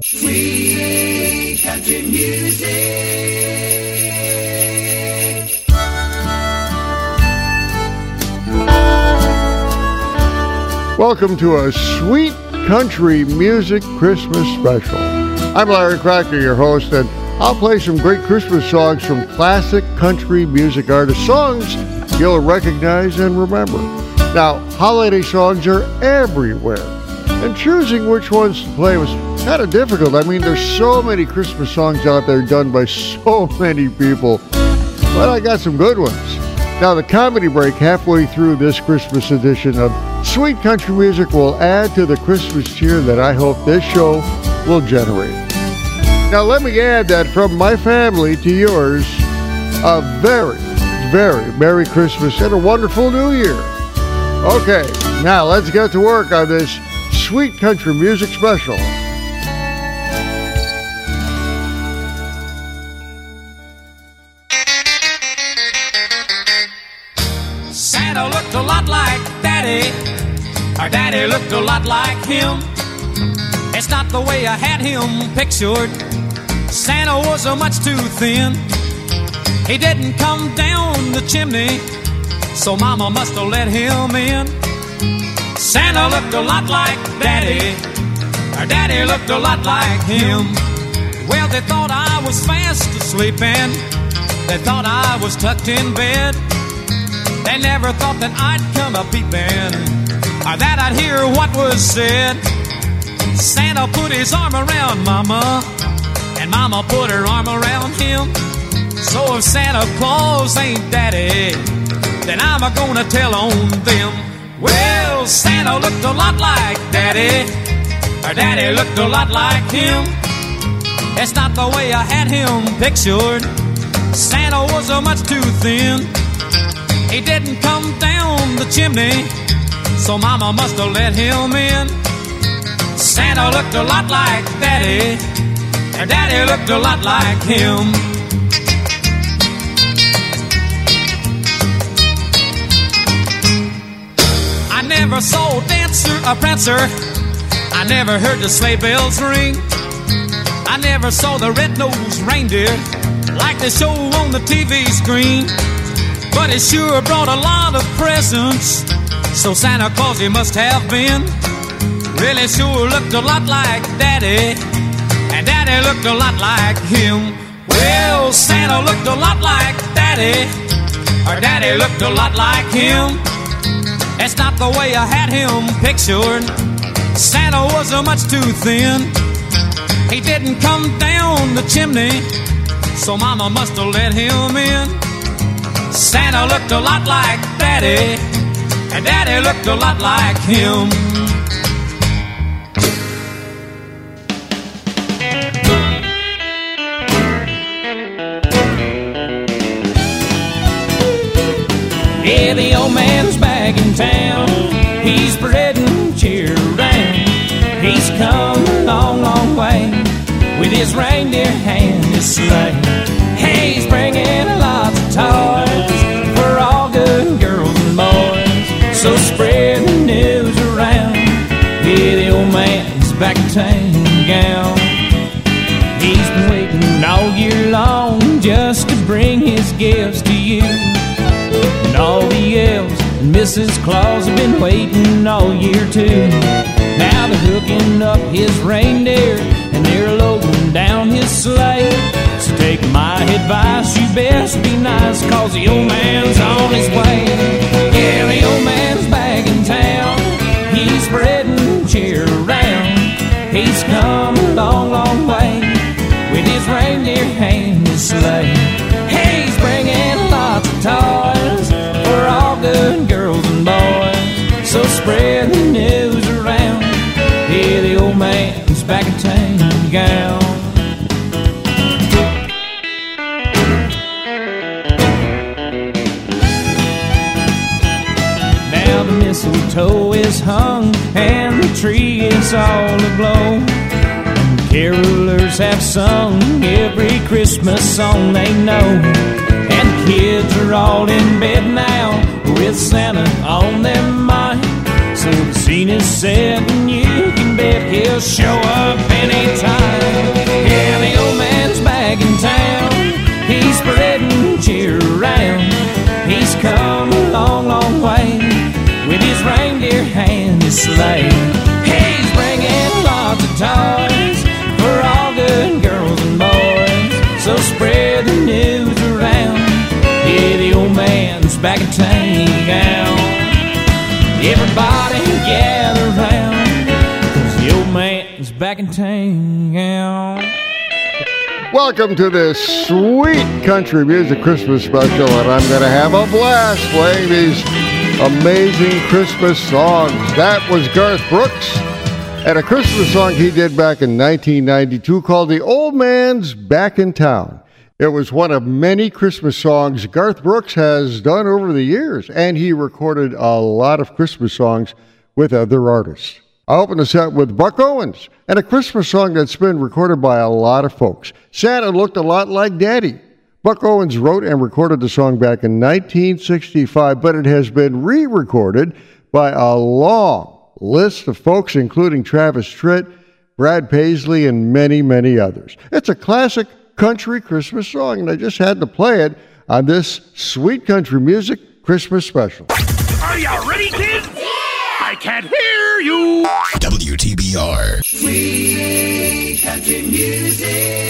Sweet country music. Welcome to a Sweet Country Music Christmas special. I'm Larry Cracker, your host, and I'll play some great Christmas songs from classic country music artists, songs you'll recognize and remember. Now, holiday songs are everywhere, and choosing which ones to play was kind of difficult. I mean, there's so many Christmas songs out there done by so many people, but I got some good ones. Now, the comedy break halfway through this Christmas edition of Sweet Country Music will add to the Christmas cheer that I hope this show will generate. Now, let me add that from my family to yours, a very, very Merry Christmas and a wonderful New Year. Okay, now let's get to work on this Sweet Country Music special. Santa looked a lot like Daddy. Our Daddy looked a lot like him. It's not the way I had him pictured. Santa was much too thin. He didn't come down the chimney, so Mama must have let him in. Santa looked a lot like Daddy. Our Daddy looked a lot like him. Well, they thought I was fast asleep and they thought I was tucked in bed. They never thought that I'd come a peeping or that I'd hear what was said. Santa put his arm around Mama and Mama put her arm around him. So if Santa Claus ain't Daddy, then I'm gonna tell on them. Well, Santa looked a lot like Daddy. Our Daddy looked a lot like him. It's not the way I had him pictured. Santa was much too thin. He didn't come down the chimney, so Mama must have let him in. Santa looked a lot like Daddy. Our Daddy looked a lot like him. I never saw a dancer, a prancer. I never heard the sleigh bells ring. I never saw the red-nosed reindeer like they show on the TV screen. But it sure brought a lot of presents, so Santa Claus he must have been. Really sure looked a lot like Daddy, and Daddy looked a lot like him. Well, Santa looked a lot like Daddy. Our Daddy looked a lot like him. It's not the way I had him pictured. Santa was much too thin. He didn't come down the chimney, so Mama must have let him in. Santa looked a lot like Daddy, and Daddy looked a lot like him. Yeah, the old man's back in town. He's spreading cheer around. He's come a long, long way with his reindeer and his sleigh. Hey, he's bringing lots of toys for all good girls and boys. So spread the news around. Yeah, the old man's back in town gown. He's been waiting all year long just to bring his gifts to you. And all the elves and Mrs. Claus have been waiting all year too. Now they're hooking up his reindeer and they're loading down his sleigh. So take my advice, you best be nice, cause the old man's on his way. Yeah, the old man's back in town. He's spreading cheer around. He's come a long, long way with his reindeer and his sleigh. Hey, he's bringing lots of toys for all good girls and boys. So spread the news around. Yeah, the old man's back in town gown. Now the mistletoe is hung and the tree is all aglow. And carolers have sung every Christmas song they know. And the kids are all in bed now with Santa on their mind. So the scene is set and you can bet he'll show up anytime. Welcome to this sweet country music Christmas special, and I'm going to have a blast playing these amazing Christmas songs. That was Garth Brooks, and a Christmas song he did back in 1992 called The Old Man's Back in Town. It was one of many Christmas songs Garth Brooks has done over the years, and he recorded a lot of Christmas songs with other artists. I opened the set with Buck Owens, and a Christmas song that's been recorded by a lot of folks. Santa Looked a Lot Like Daddy. Buck Owens wrote and recorded the song back in 1965, but it has been re-recorded by a long list of folks, including Travis Tritt, Brad Paisley, and many, many others. It's a classic country Christmas song, and I just had to play it on this sweet country music Christmas special. Are you ready, kids? Yeah! I can't hear you! WTBR. Sweet country music.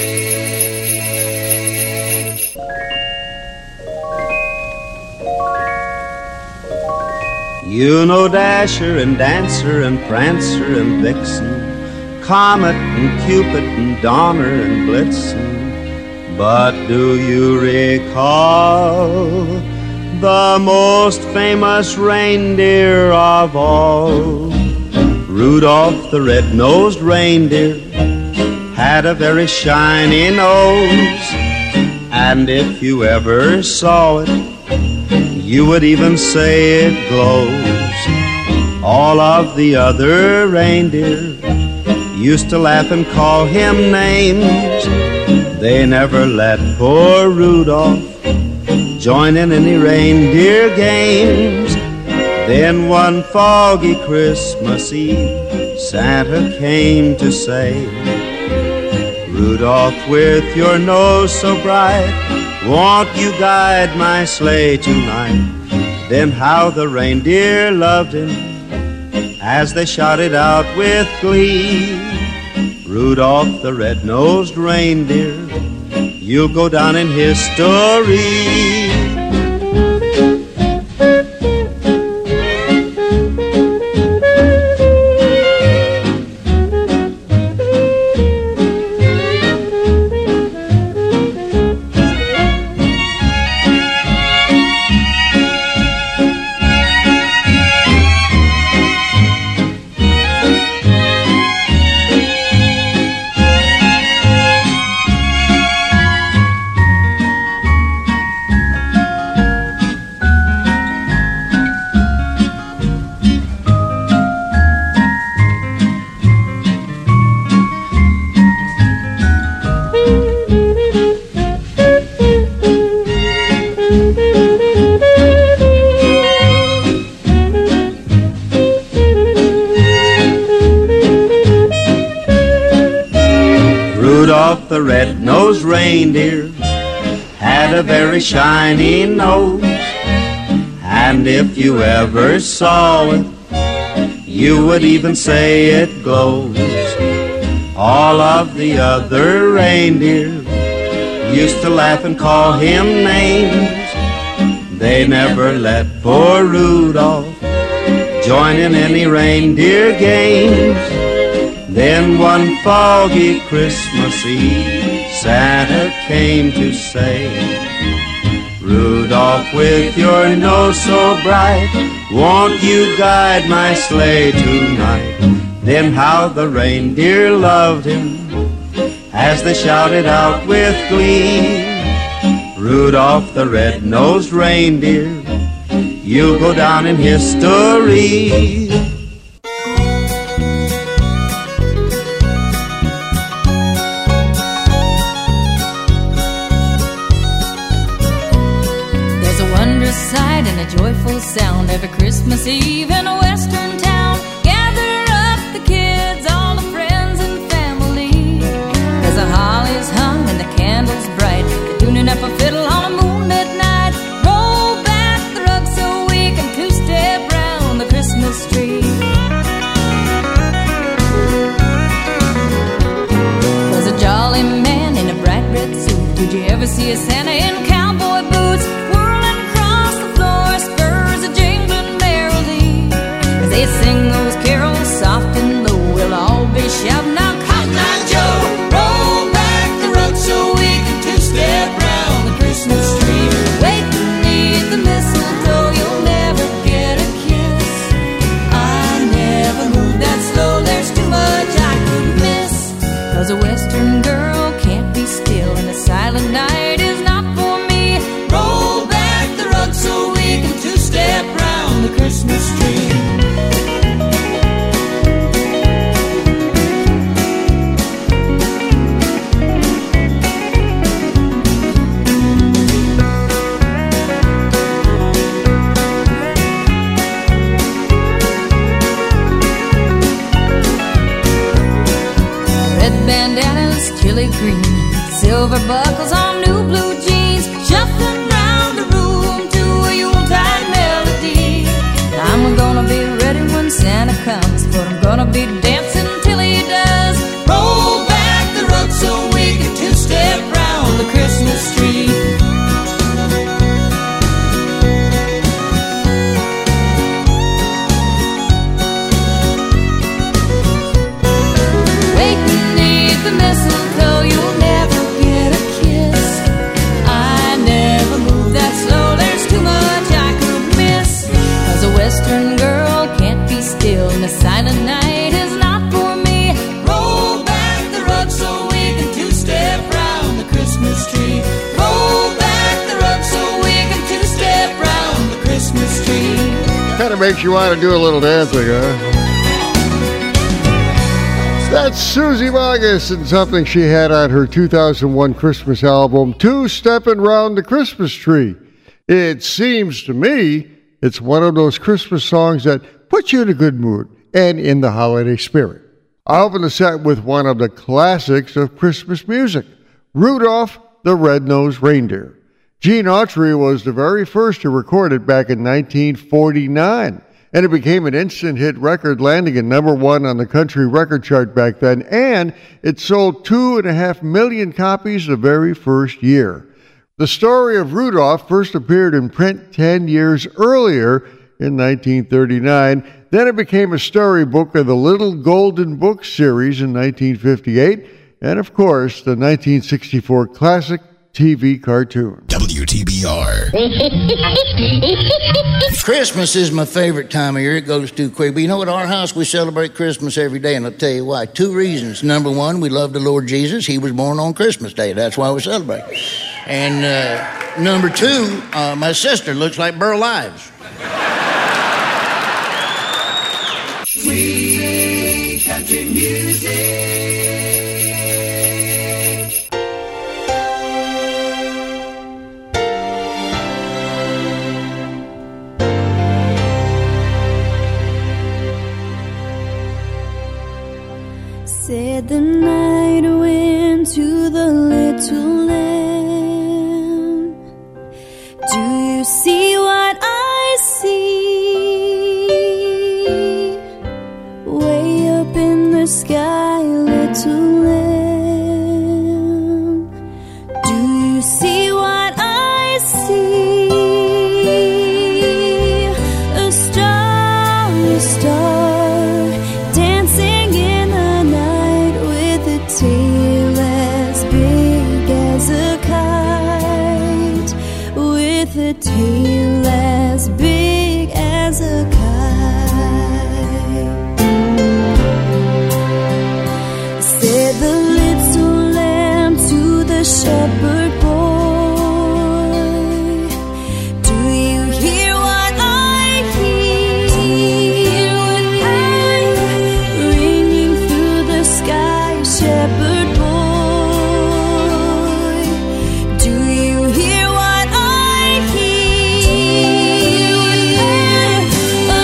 You know Dasher and Dancer and Prancer and Vixen, Comet and Cupid and Donner and Blitzen. But do you recall the most famous reindeer of all? Rudolph the red-nosed reindeer had a very shiny nose, and if you ever saw it, you would even say it glows. All of the other reindeer used to laugh and call him names. They never let poor Rudolph join in any reindeer games. Then one foggy Christmas Eve, Santa came to say, Rudolph, with your nose so bright, won't you guide my sleigh tonight? Then how the reindeer loved him as they shouted out with glee, Rudolph the red-nosed reindeer, you'll go down in history. Rudolph the red-nosed reindeer had a very shiny nose, and if you ever saw it, you would even say it glows. All of the other reindeer used to laugh and call him names. They never let poor Rudolph join in any reindeer games. Then one foggy Christmas Eve, Santa came to say, Rudolph, with your nose so bright, won't you guide my sleigh tonight? Then how the reindeer loved him as they shouted out with glee, Rudolph the red-nosed reindeer, you'll go down in history. Joyful sound every Christmas Eve in a western town. Gather up the kids, all the friends and family, 'cause the holly's hung and the candles bright. They're tuning up a fiddle on a moonlit night. Roll back the rug so we can two-step round the Christmas tree. There's a jolly man in a bright red suit. Did you ever see a Santa in cowboy boots? They sing those carols soft and low. We'll all be shouting out, Cotton Eye Joe. western girl can't be still, and the silent night is not for me. Roll back the rug so we can two-step round the Christmas tree. Bandanas, chili green, silver buckles on new blue jeans, shuffling round the room to a Yuletide melody. I'm gonna be ready when Santa comes, but I'm gonna be dancing till he does. Roll back the rug so we can two-step round the Christmas tree. The mistletoe, you'll never get a kiss. I never move that slow, there's too much I could miss. 'Cause a western girl can't be still, and the silent night is not for me. Roll back the rug so we can two-step round the Christmas tree. Roll back the rug so we can two-step round the Christmas tree. Kind of makes you want to do a little dancing, huh? That's Susie Boggess and something she had on her 2001 Christmas album, Two-Steppin' Round the Christmas Tree. It seems to me it's one of those Christmas songs that puts you in a good mood and in the holiday spirit. I'll open the set with one of the classics of Christmas music, Rudolph the Red-Nosed Reindeer. Gene Autry was the very first to record it back in 1949. And it became an instant hit record, landing at number one on the country record chart back then, and it sold 2.5 million copies the very first year. The story of Rudolph first appeared in print 10 years earlier in 1939. Then it became a storybook of the Little Golden Book series in 1958, and of course, the 1964 classic TV cartoon. WTBR. Christmas is my favorite time of year. It goes too quick. But you know, at our house, we celebrate Christmas every day, and I'll tell you why. 2 reasons. Number one, we love the Lord Jesus. He was born on Christmas Day. That's why we celebrate. And number two, my sister looks like Burl Ives. Sweet country music. Said the night wind to the little lamb, do you see what I see? Way up in the sky, little lamb, do you see what I see? A star, dancing in the night with a tail as big as a kite, with a tail as big as a kite. Said the little lamb to the shepherd boy, do you hear what I hear? Ringing through the sky, shepherd boy, do you hear what I hear? A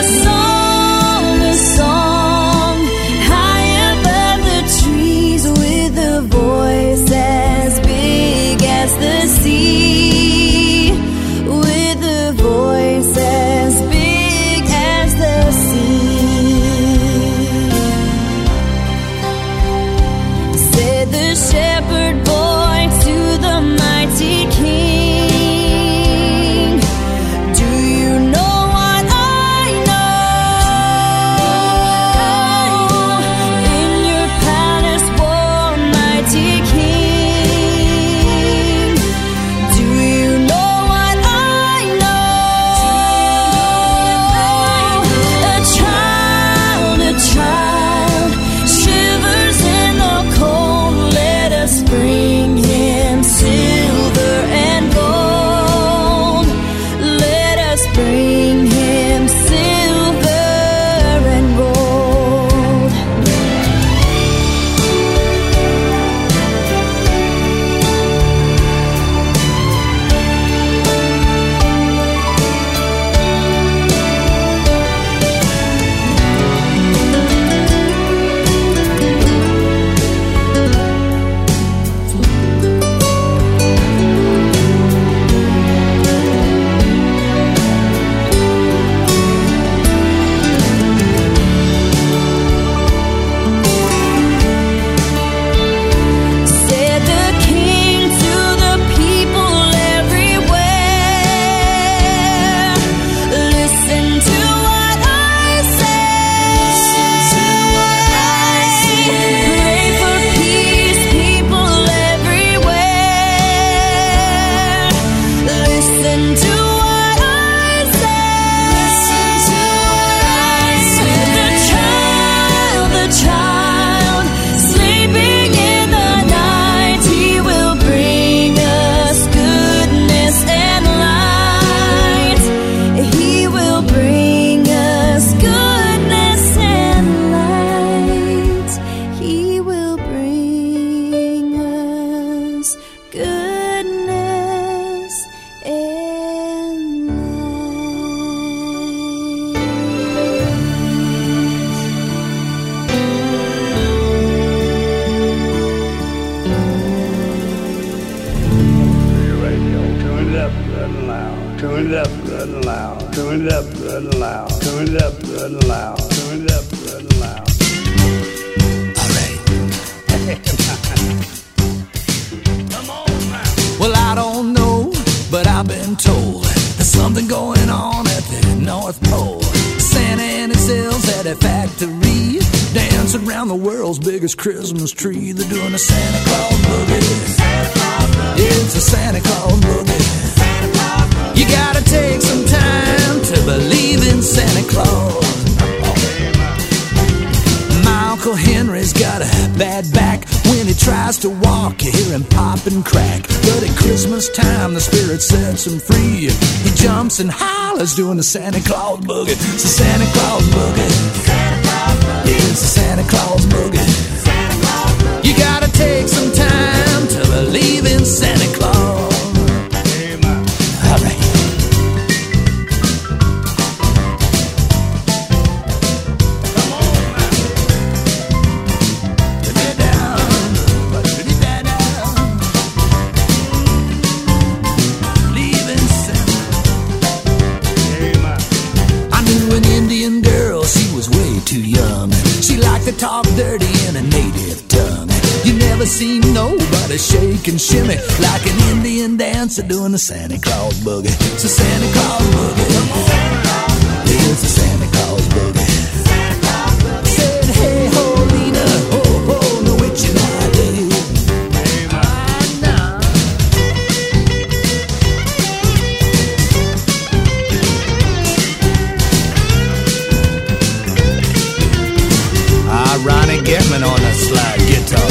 song, high above the trees, with a voice as big as the sea, with a voice as big as the sea. Said the shepherd boy to the mighty king, do you know what I know? In your palace, born mighty king, do you know what I know? A child shivers in the cold, Tune it up good and loud. Tune it up good and loud. Tune it up good and loud. Tune it up good and loud. Tune it up good and loud. All right. Come on now. Well, I don't know, but I've been told there's something going on at the North Pole. Santa and his elves at a factory, dancing around the world's biggest Christmas tree. They're doing a Santa Claus boogie. It's a Santa Claus boogie. You gotta take some time to believe in Santa Claus. My Uncle Henry's got a bad back. When he tries to walk, you hear him pop and crack. But at Christmas time, the spirit sets him free. He jumps and hollers doing the Santa Claus boogie. It's a Santa Claus boogie. It's a Santa Claus boogie. You gotta take some time to believe in Santa Claus. All right. Too young. She liked to talk dirty in a native tongue. You never seen nobody shake and shimmy like an Indian dancer doing the Santa Claus boogie. It's a Santa Claus boogie. It's a Santa Claus boogie. Said, hey, ho, Lena, ho, ho, no witching idea. Ronnie Getman on the slide guitar.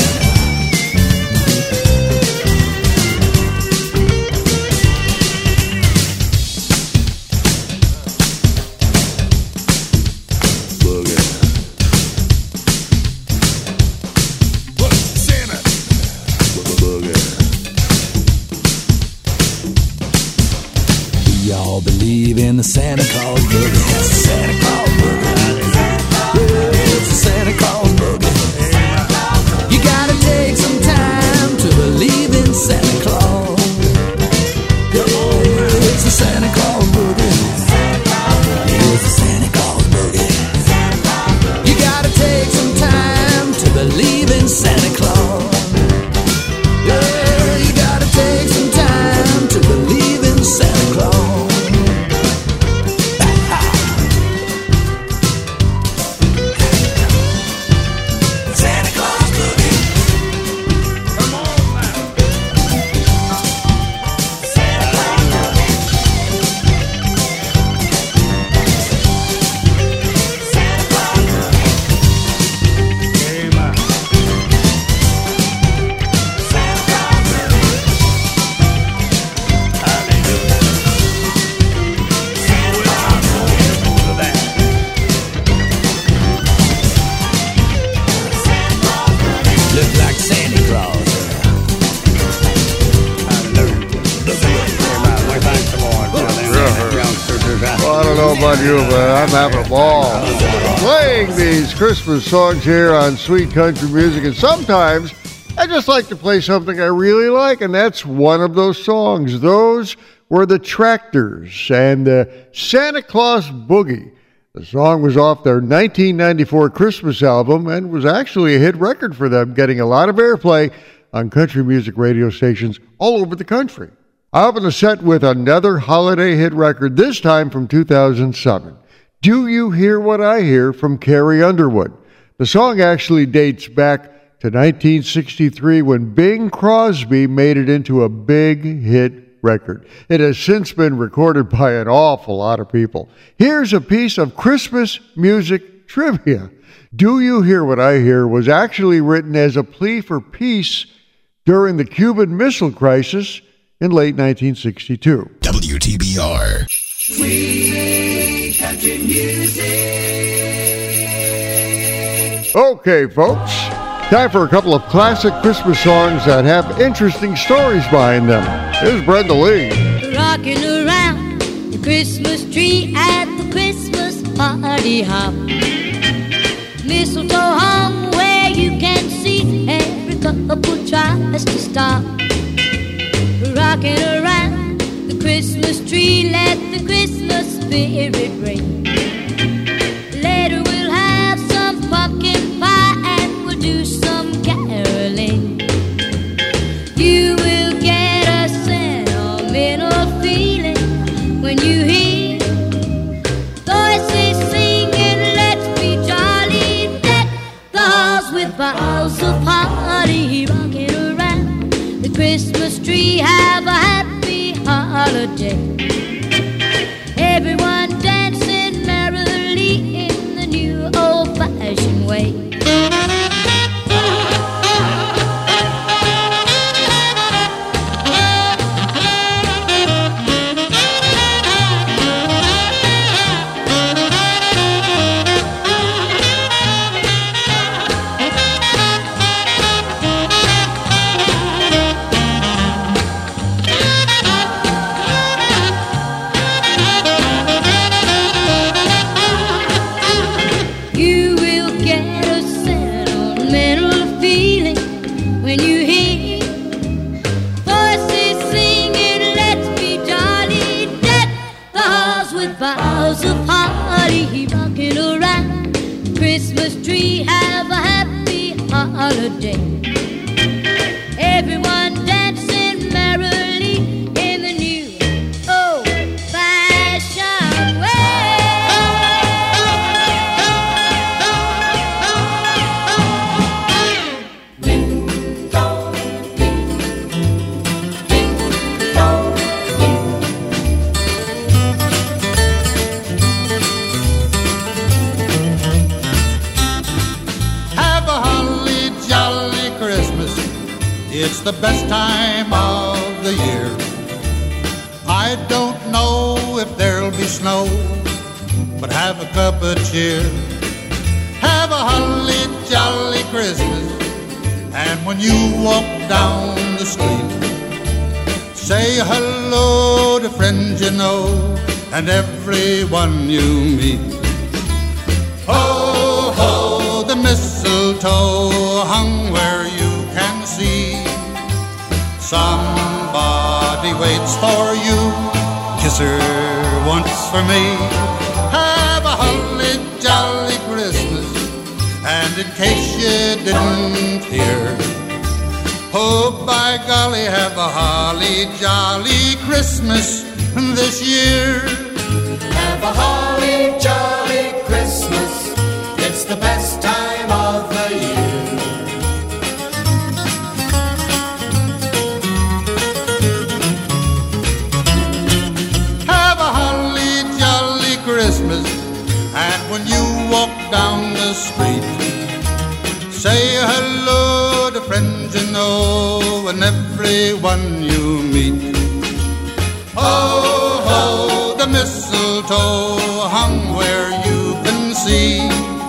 Boogie. Santa. Boogie. We all believe in the Santa Claus boogie. It's the Santa Claus boogie. It's a Santa Claus boogie. You gotta take some time to believe in Santa Claus. It's a Santa Claus boogie. It's a Santa Claus boogie. You gotta take some time to believe in Santa Claus. Yeah, you gotta take some time to believe in Santa Claus. About you, but I'm having a ball playing these Christmas songs here on Sweet Country Music, and sometimes I just like to play something I really like, and that's one of those songs. Those were the Tractors and the Santa Claus Boogie. The song was off their 1994 Christmas album and was actually a hit record for them, getting a lot of airplay on country music radio stations all over the country. I open the set with another holiday hit record, this time from 2007. Do You Hear What I Hear from Carrie Underwood. The song actually dates back to 1963 when Bing Crosby made it into a big hit record. It has since been recorded by an awful lot of people. Here's a piece of Christmas music trivia. Do You Hear What I Hear was actually written as a plea for peace during the Cuban Missile Crisis in late 1962. WTBR. Sweet country music. Okay, folks, time for a couple of classic Christmas songs that have interesting stories behind them. Here's Brenda Lee. Rocking around the Christmas tree at the Christmas party hop. Mistletoe hung where you can see every couple Pool tries to stop. Rocking around the Christmas tree, let the Christmas spirit ring. Later we'll have some pumpkin pie and we'll do some caroling. You will get a sentimental feeling when you hear voices singing, let's be jolly, deck the halls with boughs of holly. Rocking around the Christmas tree, have a happy holiday. Everyone dancing merrily in the new old-fashioned way. Boughs of holly, rocking around the Christmas tree, have a happy holiday. Everyone dancing merrily in the new old-fashioned It's the best time of the year. I don't know if there'll be snow, but have a cup of cheer. Have a holly jolly Christmas, and when you walk down the street, say hello to friends you know and everyone you meet. Ho, ho, the mistletoe hung where you can see. Somebody waits for you, kiss her once for me. Have a holly jolly Christmas, and in case you didn't hear, oh by golly, have a holly jolly Christmas this year. Have a holly jolly Christmas, it's the best time of the year. Christmas, and when you walk down the street, say hello to friends you know and everyone you meet. Ho, ho, the mistletoe hung where you can see.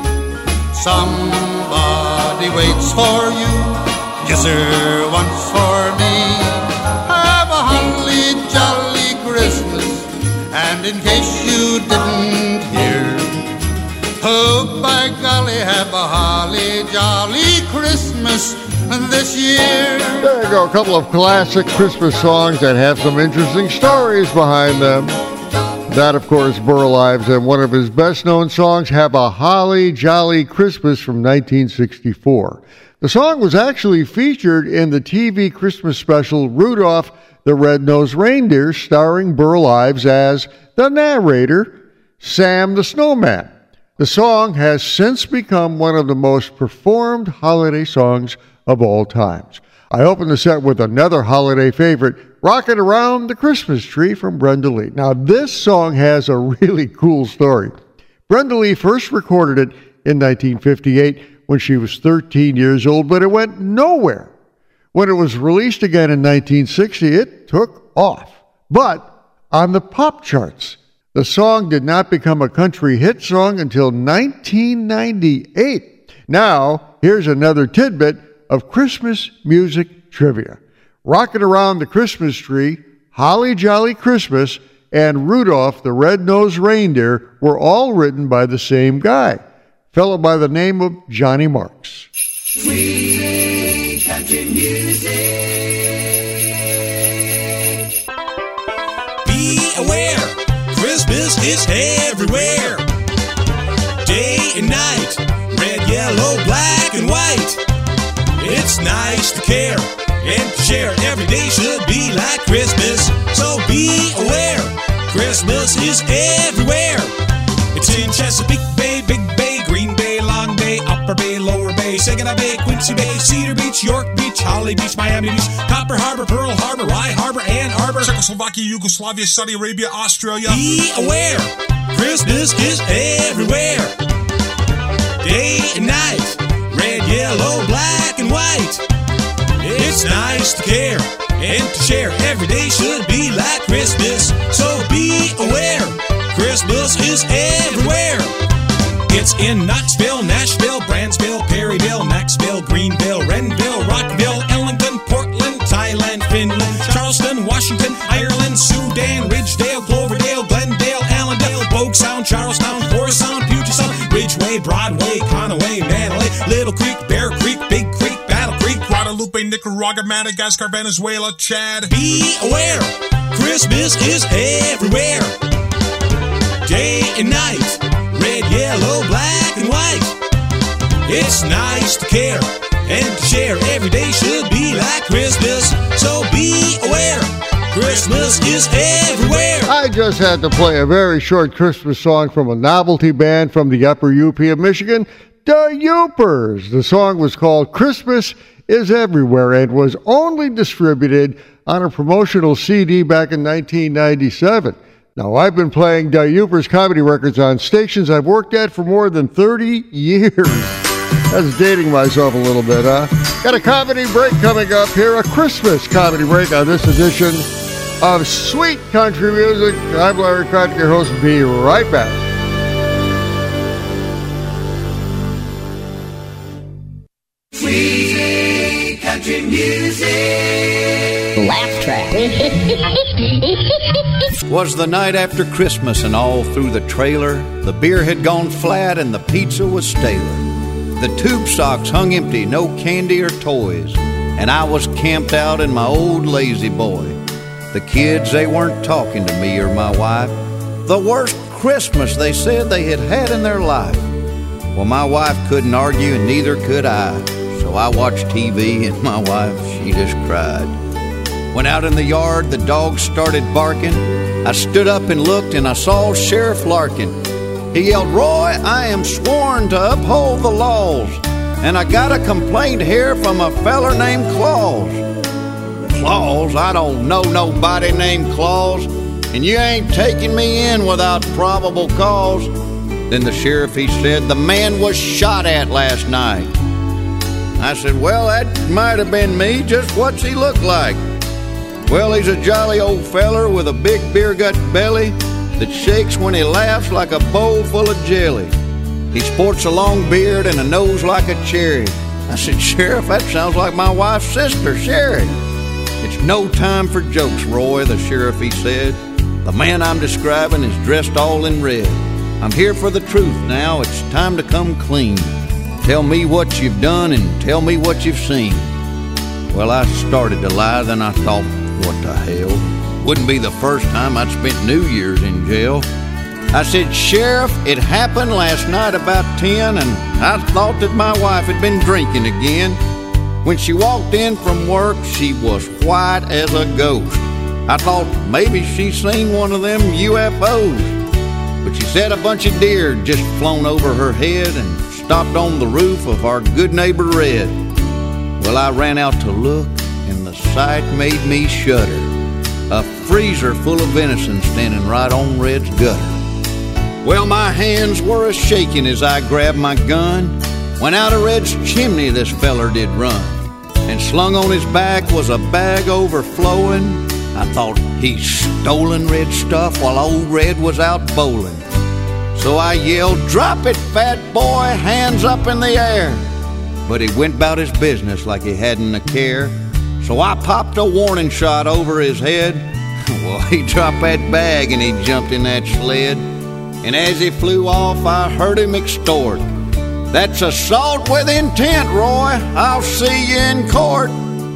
Somebody waits for you, kiss her once for me. Have a holly jolly Christmas, and in case you didn't hear, oh by golly, have a holly jolly Christmas this year. There you go, a couple of classic Christmas songs that have some interesting stories behind them. That, of course, Burl Ives, and one of his best-known songs, Have a Holly Jolly Christmas from 1964. The song was actually featured in the TV Christmas special Rudolph the Red-Nosed Reindeer, starring Burl Ives as the narrator, Sam the Snowman. The song has since become one of the most performed holiday songs of all times. I open the set with another holiday favorite, Rockin' Around the Christmas Tree from Brenda Lee. Now, this song has a really cool story. Brenda Lee first recorded it in 1958 when she was 13 years old, but it went nowhere. When it was released again in 1960, it took off, but on the pop charts. The song did not become a country hit song until 1998. Now, here's another tidbit of Christmas music trivia. Rockin' Around the Christmas Tree, Holly Jolly Christmas, and Rudolph the Red-Nosed Reindeer were all written by the same guy, a fellow by the name of Johnny Marks. Sweet country country music. Be aware, Christmas is everywhere. Day and night, red, yellow, black, and white. It's nice to care and to share. Every day should be like Christmas. So be aware, Christmas is everywhere. It's in Chesapeake Bay, Big Bay, Green Bay, Long Bay, Upper Bay, Lower Bay, Saginaw Bay, Quincy Bay, Cedar Beach, York Beach, Holly Beach, Miami Beach, Copper Harbor, Pearl Harbor, Rye Harbor, Ann Arbor, Czechoslovakia, Yugoslavia, Saudi Arabia, Australia. Be aware, Christmas is everywhere. Day and night, red, yellow, black, and white. It's nice to care and to share. Every day should be like Christmas. So be aware, Christmas is everywhere. It's in Knoxville, Nashville, Brandsville, Perryville, Maxville, Greenville, Renville, Rockville, Ellington, Portland, Thailand, Finland, Charleston, Washington, Ireland, Sudan, Ridgedale, Cloverdale, Glendale, Allendale, Bogue Sound, Charlestown, Forest Sound, Puget Sound, Ridgeway, Broadway, Conaway, Manaway, Little Creek, Bear Creek, Big Creek, Battle Creek, Guadalupe, Nicaragua, Madagascar, Venezuela, Chad. Be aware, Christmas is everywhere. Day and night, red, yellow, black, and white. It's nice to care and to share. Every day should be like Christmas. So be aware, Christmas is everywhere. I just had to play a very short Christmas song from a novelty band from the upper UP of Michigan, the Youpers. The song was called Christmas is Everywhere and was only distributed on a promotional CD back in 1997. Now, I've been playing the Youpers comedy records on stations I've worked at for more than 30 years. That's dating myself a little bit, huh? Got a comedy break coming up here, a Christmas comedy break on this edition of Sweet Country Music. I'm Larry Cracker, your host. Be right back. Sweet country music. Laugh track. Was the night after Christmas, and all through the trailer, the beer had gone flat and the pizza was staler. The tube socks hung empty, no candy or toys, and I was camped out in my old lazy boy. The kids, they weren't talking to me or my wife. The worst Christmas they said they had had in their life. Well, my wife couldn't argue and neither could I. So I watched TV and my wife, she just cried. When out in the yard the dogs started barking, I stood up and looked and I saw Sheriff Larkin. He yelled, "Roy, I am sworn to uphold the laws, and I got a complaint here from a feller named Claus." Claus? I don't know nobody named Claus, and you ain't taking me in without probable cause. Then the sheriff, he said, "The man was shot at last night." I said, "Well, that might have been me. Just what's he look like?" "Well, he's a jolly old feller with a big beer gut belly that shakes when he laughs like a bowl full of jelly. He sports a long beard and a nose like a cherry." I said, "Sheriff, that sounds like my wife's sister, Sherry." "It's no time for jokes, Roy," the sheriff, he said. "The man I'm describing is dressed all in red. I'm here for the truth now. It's time to come clean. Tell me what you've done and tell me what you've seen." Well, I started to lie, then I thought, what the hell? Wouldn't be the first time I'd spent New Year's in jail. I said, "Sheriff, it happened last night about 10, and I thought that my wife had been drinking again. When she walked in from work, she was white as a ghost. I thought maybe she seen one of them UFOs. But she said a bunch of deer had just flown over her head and stopped on the roof of our good neighbor Red." Well, I ran out to look, and the sight made me shudder. A freezer full of venison standing right on Red's gutter. Well, my hands were a-shaking as I grabbed my gun, when out of Red's chimney this feller did run. And slung on his back was a bag overflowing. I thought, he's stolen Red's stuff while old Red was out bowling. So I yelled, "Drop it, fat boy, hands up in the air." But he went about his business like he hadn't a care. So I popped a warning shot over his head. Well, he dropped that bag and he jumped in that sled. And as he flew off, I heard him extort, That's assault with intent, Roy. I'll see you in court.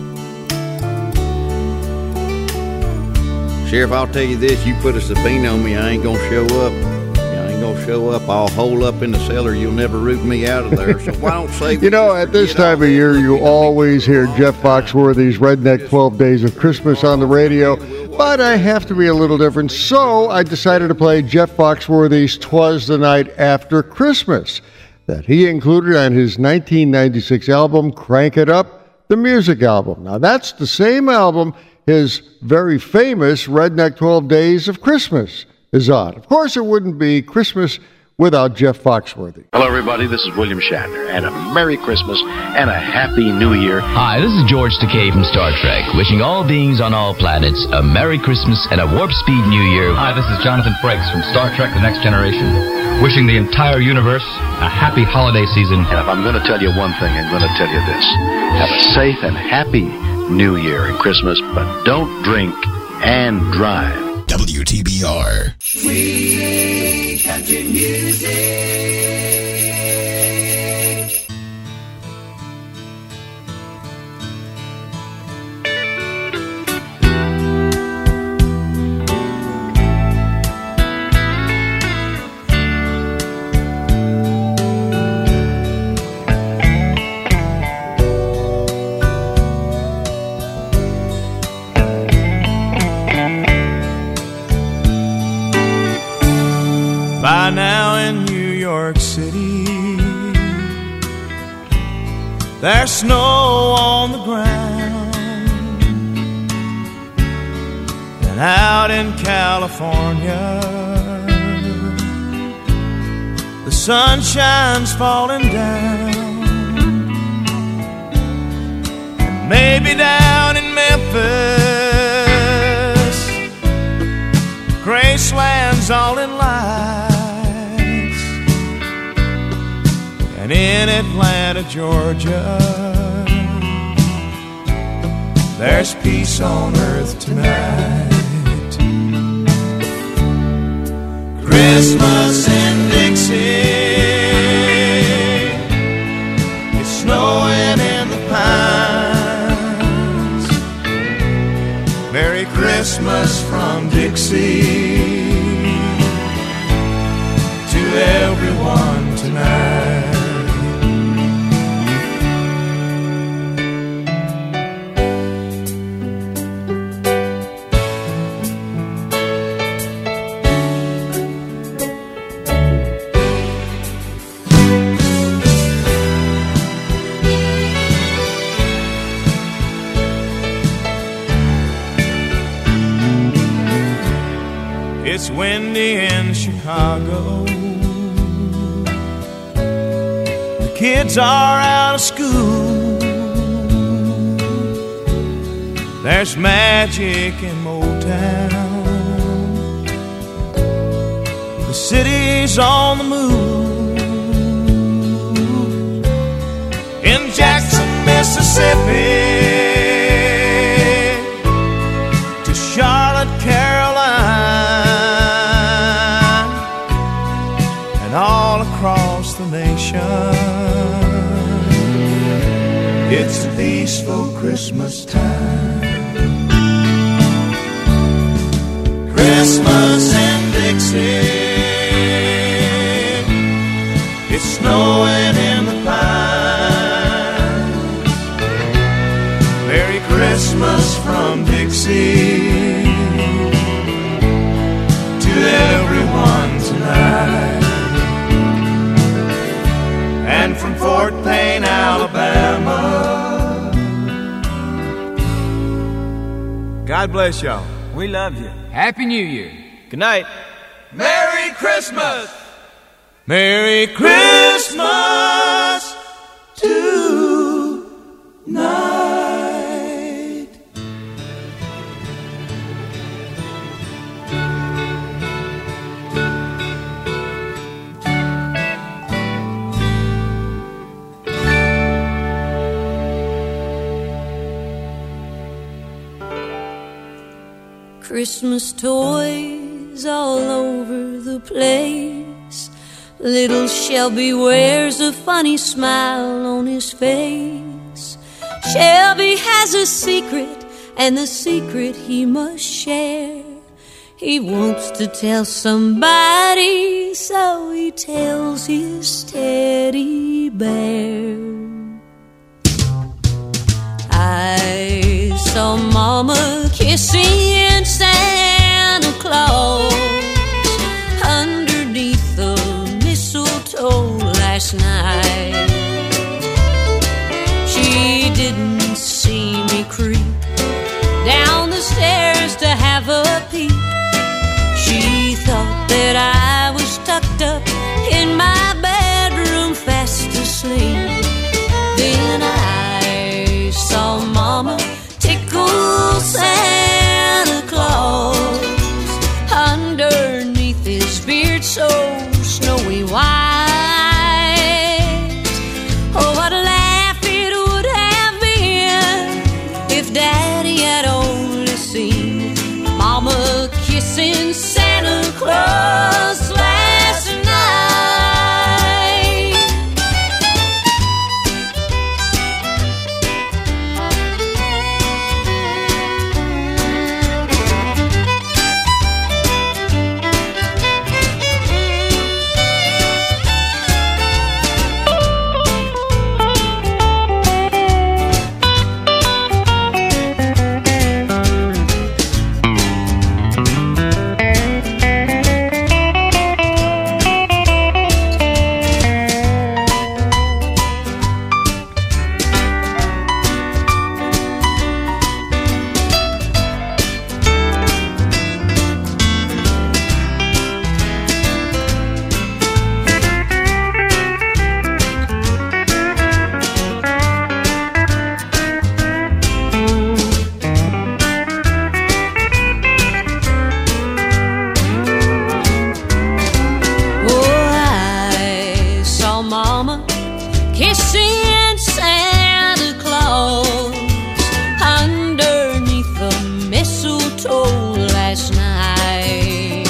Sheriff, I'll tell you this, you put a subpoena on me, I ain't gonna show up. I'll hole up in the cellar. You'll never root me out of there. So why don't say... You know, at this time of year, you always hear Jeff Foxworthy's Redneck 12 Days of Christmas on the radio, but I have to be a little different, so I decided to play Jeff Foxworthy's 'Twas the Night After Christmas that he included on his 1996 album, Crank It Up, the music album. Now, that's the same album his very famous Redneck 12 Days of Christmas is on. Of course, it wouldn't be Christmas without Jeff Foxworthy. Hello, everybody. This is William Shatner, and a Merry Christmas and a Happy New Year. Hi, this is George Takei from Star Trek, wishing all beings on all planets a Merry Christmas and a Warp Speed New Year. Hi, this is Jonathan Frakes from Star Trek The Next Generation, wishing the entire universe a happy holiday season. And if I'm going to tell you one thing, I'm going to tell you this. Have a safe and happy New Year and Christmas, but don't drink and drive. WTBR. Sweet country music. By now in New York City, there's snow on the ground, and out in California, the sunshine's falling down, and maybe down in Memphis, Graceland's all in lights. And in Atlanta, Georgia, there's peace on earth tonight. Christmas in Dixie, it's snowing in the pines. Merry Christmas from Dixie to everyone tonight. It's windy in Chicago. The kids are out of school. There's magic in Motown. The city's on the move. In Jackson, Mississippi, to Charlotte, Carolina, all across the nation, it's a peaceful Christmas time. Christmas in Dixie, it's snowing in the pines. Merry Christmas from Dixie to everyone tonight. And from Fort Payne, Alabama, God bless y'all. We love you. Happy New Year. Good night. Merry Christmas. Merry Christmas tonight. Christmas toys all over the place, Little Shelby wears a funny smile on his face. Shelby has a secret, and the secret he must share. He wants to tell somebody, so he tells his teddy bear. I saw Mama kissing Santa Claus underneath the mistletoe last night. She didn't see me creep down the stairs to have a peek. She thought that I was tucked up in my bedroom fast asleep. Then I saw Mama tickle Santa Claus underneath his beard so snowy white. Oh, what a laugh it would have been if Daddy had only seen Mama kissing Santa Claus last night. Kissing Santa Claus underneath the mistletoe last night.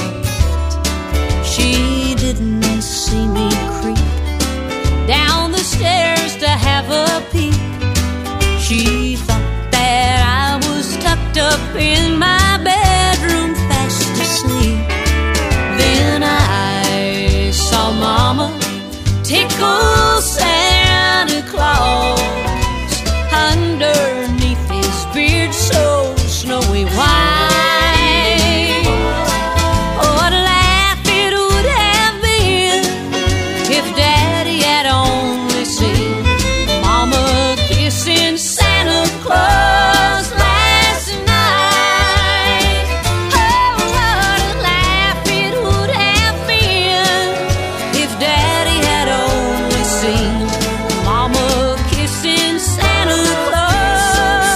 She didn't see me creep down the stairs to have a peek. She thought that I was tucked up in my bedroom fast asleep. Then I saw Mama tickle Santa Claus underneath his beard so snowy white. Oh, what a laugh it would have been if Daddy had only seen Mama kissing Santa Claus last night. Oh, what a laugh it would have been if Daddy had only seen Mama kissing Santa Claus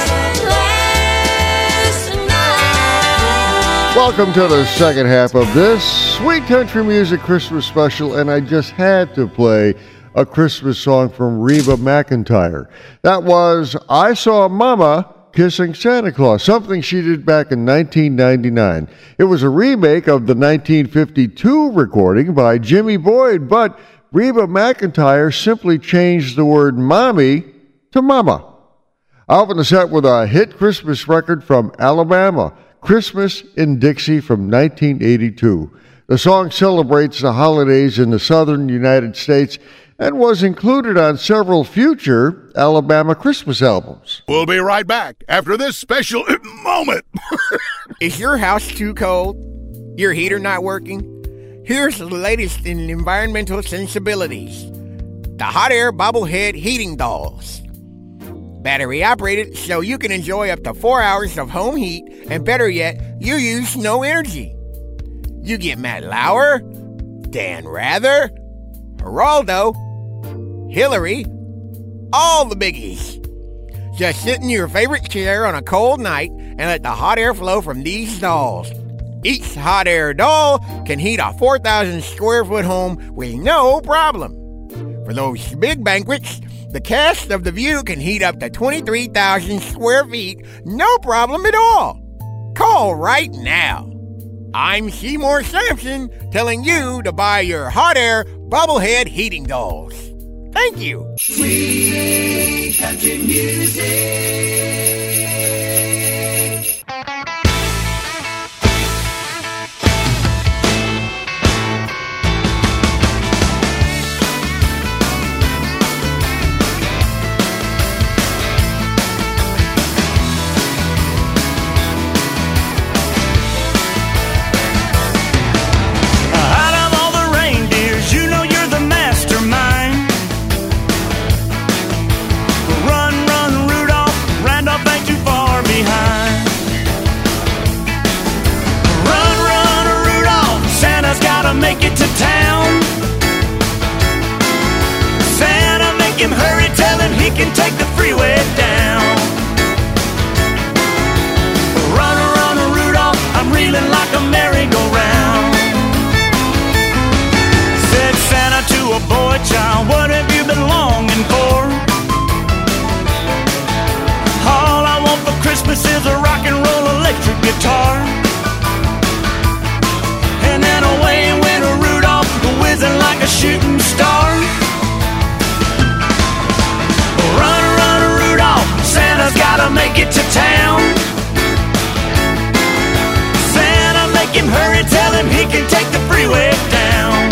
last night. Welcome to the second half of this Sweet Country Music Christmas special, and I just had to play a Christmas song from Reba McEntire. That was I Saw Mama Kissing Santa Claus, something she did back in 1999. It was a remake of the 1952 recording by Jimmy Boyd, but Reba McEntire simply changed the word mommy to mama. I opened the set with a hit Christmas record from Alabama, Christmas in Dixie from 1982. The song celebrates the holidays in the southern United States and was included on several future Alabama Christmas albums. We'll be right back after this special moment. Is your house too cold? Your heater not working? Here's the latest in environmental sensibilities. The Hot Air Bobblehead Heating Dolls. Battery operated, so you can enjoy up to 4 hours of home heat, and better yet, you use no energy. You get Matt Lauer, Dan Rather, Geraldo, Hillary, all the biggies. Just sit in your favorite chair on a cold night and let the hot air flow from these dolls. Each hot air doll can heat a 4,000 square foot home with no problem. For those big banquets, the cast of The View can heat up to 23,000 square feet, no problem at all. Call right now. I'm Seymour Sampson telling you to buy your hot air bobblehead heating dolls. Thank you. Sweet country music. Make it to town. Santa, make him hurry, tell him he can take the freeway down. Run, run, Rudolph, I'm reeling like a merry-go-round. Said Santa to a boy child, what have you been longing for? All I want for Christmas is a rock and roll electric guitar. And then away went a Rudolph, whizzing like a shooting star. Run, run, Rudolph, Santa's gotta make it to town. Santa, make him hurry, tell him he can take the freeway down.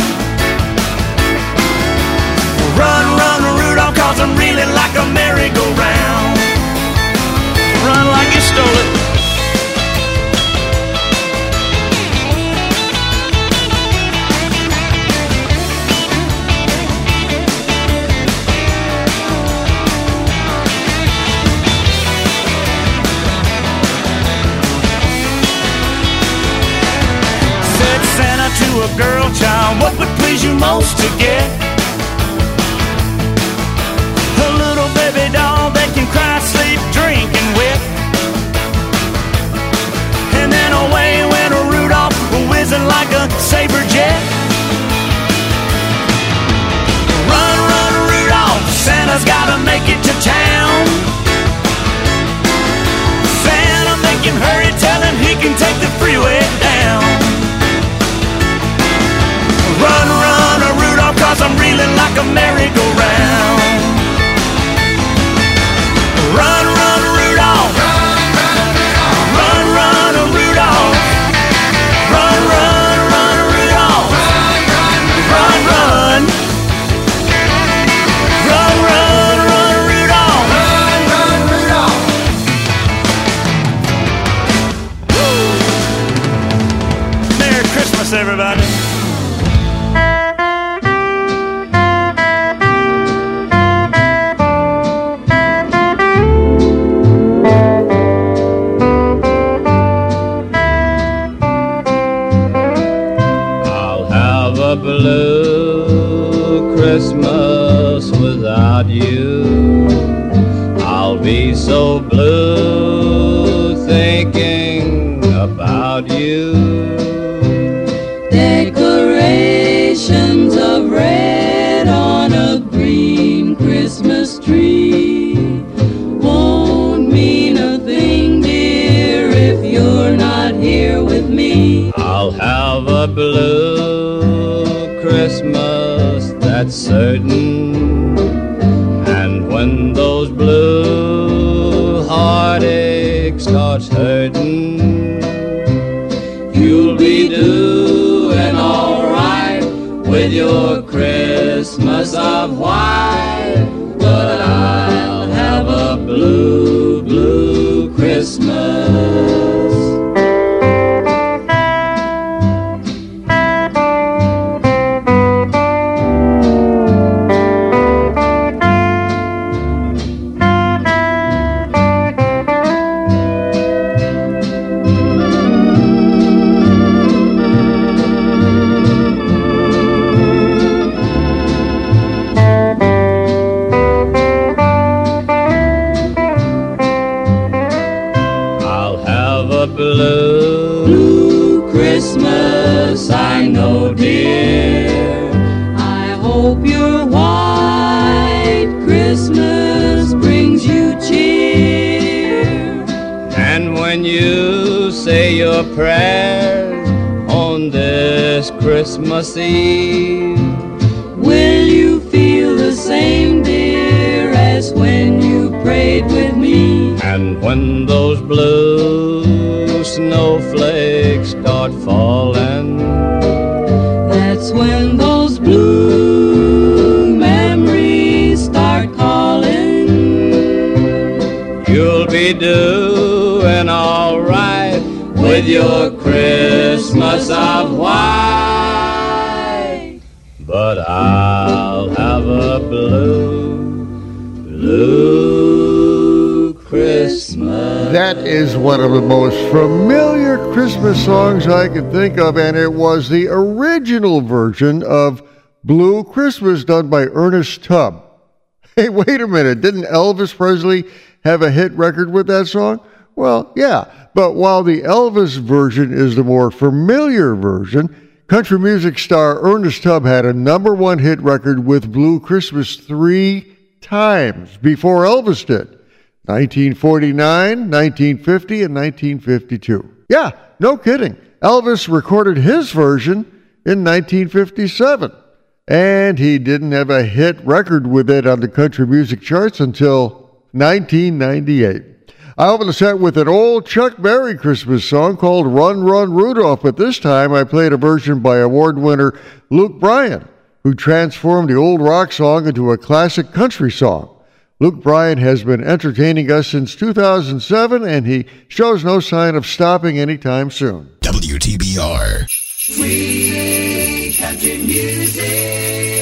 Run, run, Rudolph, cause I'm reeling like a merry-go-round. Run like you stole it. To a girl child, what would please you most to get? A little baby doll that can cry, sleep, drink, and whip. And then away went a Rudolph, whizzing like a saber jet. Run, run, Rudolph, Santa's gotta make it to town. Santa, make him hurry, tell him he can take the freeway down. Run, run, Rudolph, cause I'm reeling like a merry-go-round. Run, run, Rudolph. Run, run, Rudolph. Run, run, run, Rudolph. Run, run. Run, run, run, Rudolph. Run, run, Rudolph. Woo! Merry Christmas, everybody. Blue Christmas without you. I'll be so blue thinking about you. Decorations of red on a green Christmas tree won't mean a thing, dear, if you're not here with me. I'll have a blue Christmas, that's certain. And when those blue heartaches starts hurting, you'll be doing all right with your Christmas of white. But I'll have a blue, blue Christmas. Blue Christmas, I know, dear. I hope your white Christmas brings you cheer. And when you say your prayers, this Christmas Eve. Will you feel the same, dear, as when you prayed with me? And when those blue snowflakes start falling, that's when those blue memories start calling. You'll be doing all right with your Christmas of white, but I'll have a blue Christmas. That is one of the most familiar Christmas songs I can think of, and it was the original version of Blue Christmas done by Ernest Tubb. Hey, wait a minute, didn't Elvis Presley have a hit record with that song? Well, yeah, but while the Elvis version is the more familiar version, country music star Ernest Tubb had a #1 hit record with Blue Christmas 3 times before Elvis did. 1949, 1950, and 1952. Yeah, no kidding. Elvis recorded his version in 1957, and he didn't have a hit record with it on the country music charts until 1998. I opened the set with an old Chuck Berry Christmas song called Run, Run, Rudolph, but this time I played a version by award winner Luke Bryan, who transformed the old rock song into a classic country song. Luke Bryan has been entertaining us since 2007, and he shows no sign of stopping anytime soon. WTBR. Sweet country music.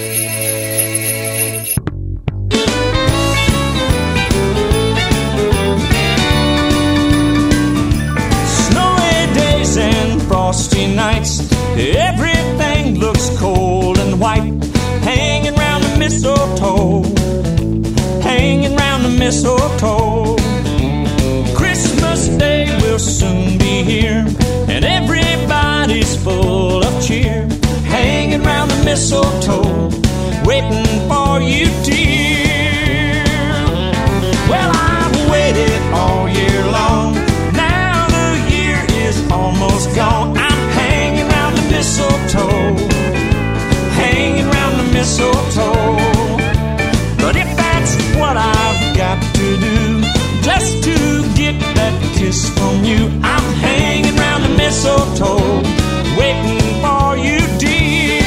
Frosty nights, everything looks cold and white. Hanging round the mistletoe, hanging round the mistletoe. Christmas Day will soon be here, and everybody's full of cheer. Hanging round the mistletoe, waiting for you, dear. Well, I've waited all year long. Now the year is almost gone. I'm hanging round the mistletoe, hanging round the mistletoe. But if that's what I've got to do, just to get that kiss from you, I'm hanging round the mistletoe, waiting for you, dear.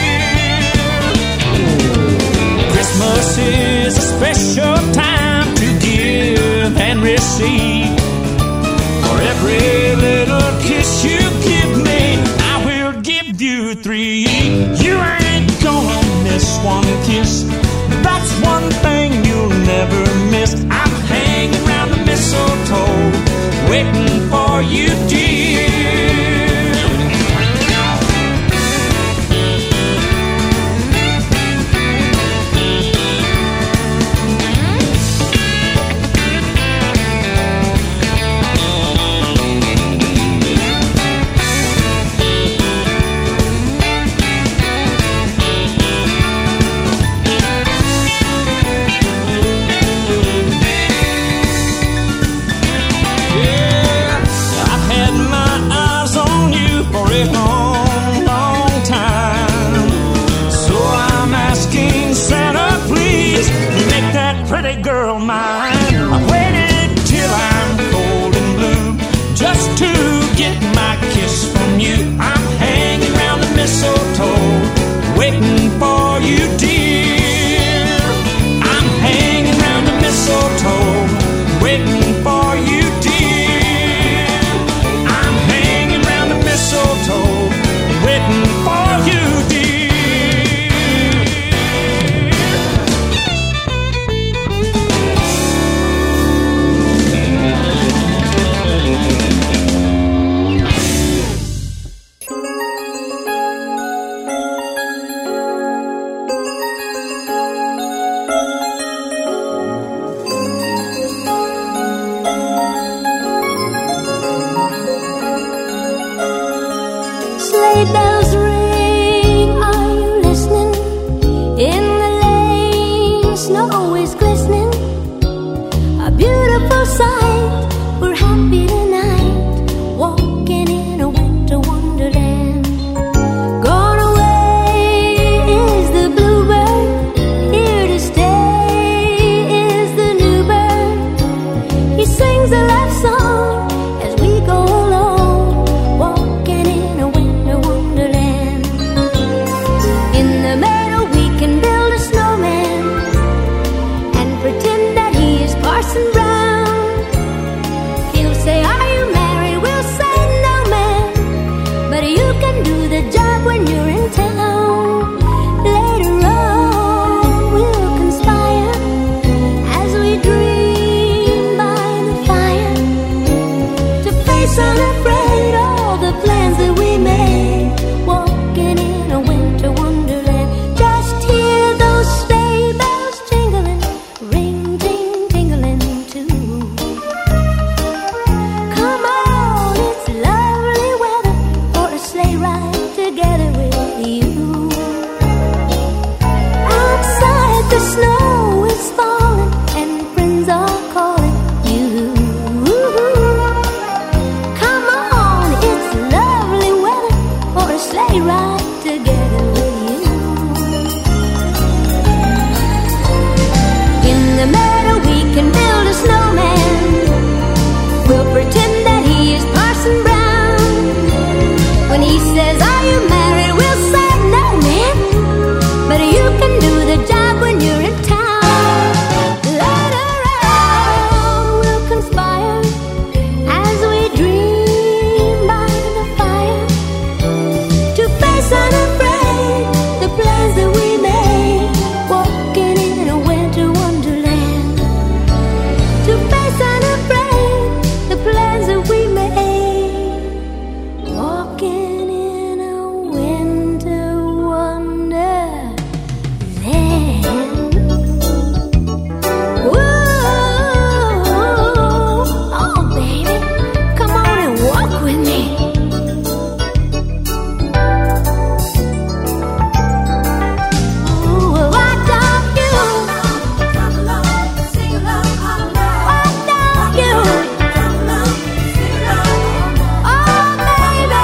Christmas is a special time to give and receive. For every little kiss you give me, I will give you 3. You ain't gonna miss one kiss. That's one thing you'll never miss. I'm hanging round the mistletoe, waiting for you, dear. Girl mine, I waited till I'm cold and blue just to get my kiss from you. I'm hanging round the mistletoe, waiting for you, dear. I'm hanging round the mistletoe, waiting for you, dear. I'm hanging round the mistletoe, waiting for you, dear. Go face unafraid all the plans that we made, walking in a winter wonderland. Just hear those sleigh bells jingling, ring, ting, tingling too. Come on, it's lovely weather for a sleigh ride together with you. Outside the snow is falling and friends are calling you. Come on, it's lovely weather for a sleigh ride together with you. In the meadow we can build a snowman. We'll pretend that he is Parson Brown. When he says, are you married? We'll say, no, man. But you can do the job when you're in town. Later on, we'll conspire as we dream by the fire to face unafraid the plans that we made, walking in a winter wonderland. To face unafraid the plans that we made, walking in a winter wonderland. Whoa, oh baby, come on and walk with me. Ooh, why don't you? Why don't you? Oh baby,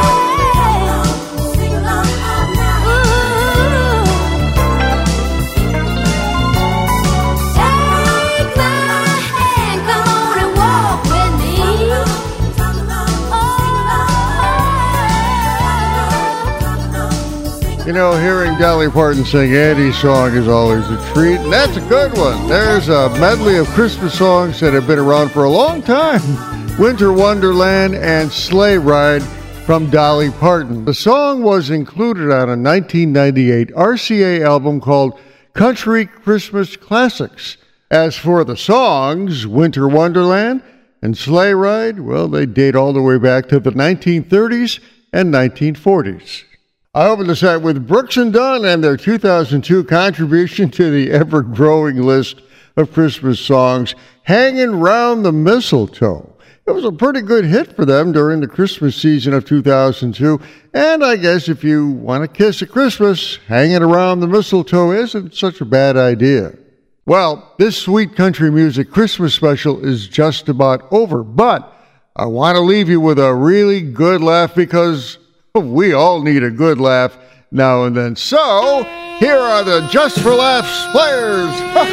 take my hand, come on and walk with me. You know, hearing Dolly Parton sing Andy's song is always a treat, and that's a good one. There's a medley of Christmas songs that have been around for a long time. Winter Wonderland and Sleigh Ride from Dolly Parton. The song was included on a 1998 RCA album called Country Christmas Classics. As for the songs, Winter Wonderland and Sleigh Ride, well, they date all the way back to the 1930s and 1940s. I opened the set with Brooks and Dunn and their 2002 contribution to the ever-growing list of Christmas songs, Hangin' Round the Mistletoe. It was a pretty good hit for them during the Christmas season of 2002, and I guess if you want to kiss at Christmas, hanging around the mistletoe isn't such a bad idea. Well, this Sweet Country Music Christmas special is just about over, but I want to leave you with a really good laugh because we all need a good laugh now and then. So, here are the Just for Laughs players.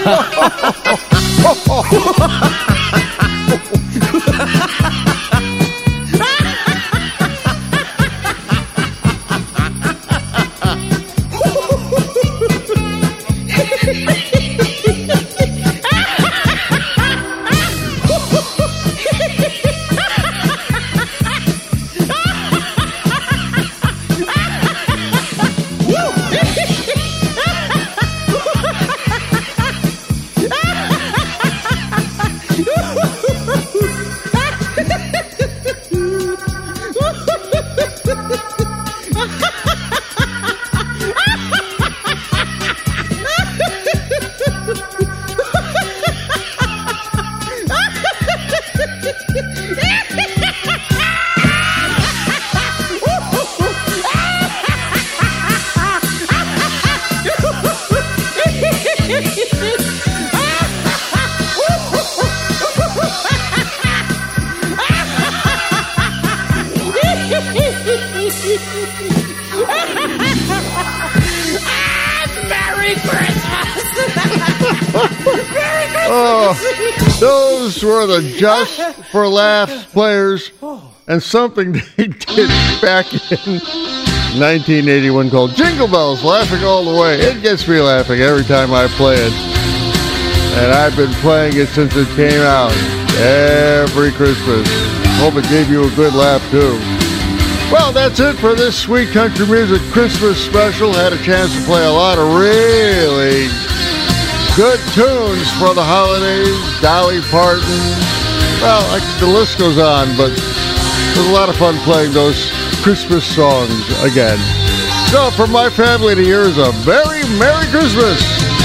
Merry Christmas! Those were the Just for Laughs players, and something they did back in 1981 called Jingle Bells, Laughing All the Way. It gets me laughing every time I play it, and I've been playing it since it came out every Christmas. Hope it gave you a good laugh too. Well, that's it for this Sweet Country Music Christmas special. Had a chance to play a lot of really good tunes for the holidays. Dolly Parton. Well, the list goes on, but It was a lot of fun playing those Christmas songs again. So from my family to yours, a very Merry Christmas.